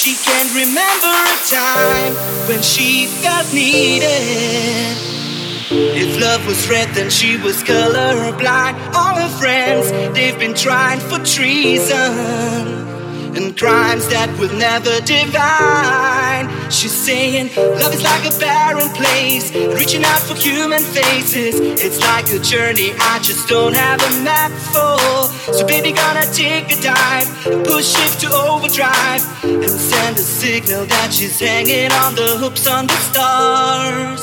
She can't remember a time when she felt needed. If love was red, then she was colorblind. All her friends, they've been trying for treason and crimes that will never divine. She's saying love is like a barren place, reaching out for human faces. It's like a journey I just don't have a map for. So baby, gonna take a dive, push it to overdrive, and send a signal that she's hanging on the hooks on the stars.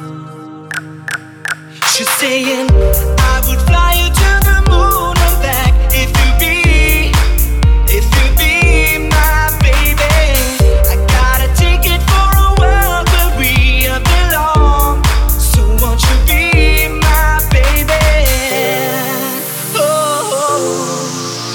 She's saying I would fly you to the moon and back if you be my baby. I got a ticket for a world where we belong. So won't you be my baby? Oh,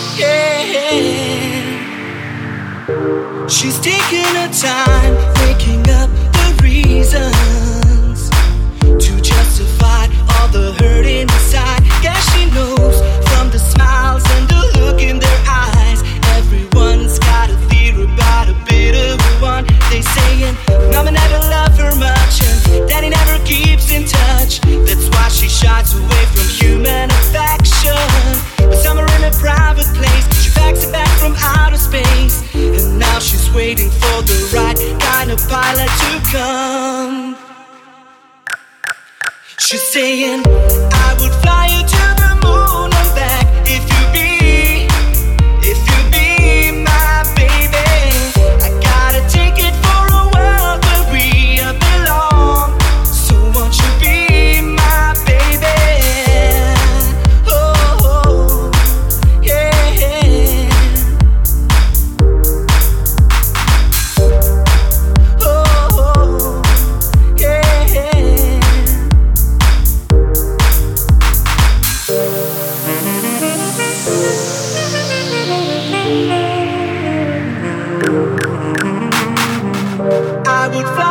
yeah. She's taking her time, making up the reasons to justify all the hurt inside. Guess she knows from the smiles and the look in their eyes. Everyone's got a theory about a bit of one. They saying mama never loved her much and daddy never keeps in touch. That's why she shies away from human affection. But somewhere in a private place, she packs it back from outer space, and now she's waiting for the right kind of pilot to come. She's saying I would fly you to the moon and back if you be my baby. I got a ticket for a world where we belong. So won't you be my baby? Oh, yeah. Oh, yeah. I would fly